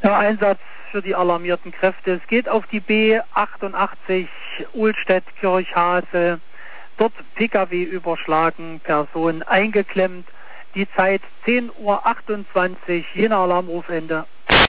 Der Einsatz für die alarmierten Kräfte. Es geht auf die B88 Uhlstedt-Kirchhase. Dort Pkw überschlagen, Person eingeklemmt. Die Zeit 10:28 Uhr, jener Alarmrufende.